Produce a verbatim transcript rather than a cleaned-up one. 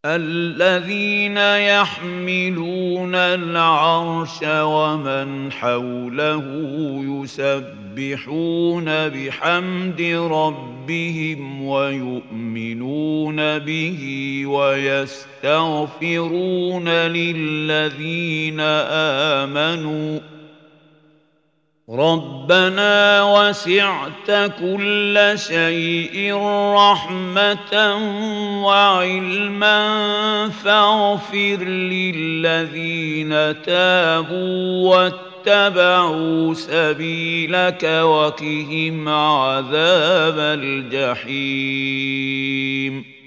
الذين يحملون العرش ومن حوله يسبحون بحمد ربهم ويؤمنون به ويستغفرون للذين آمنوا ربنا وسعت كل شيء رحمة وعلما فاغفر للذين تابوا واتبعوا سبيلك وقهم عذاب الجحيم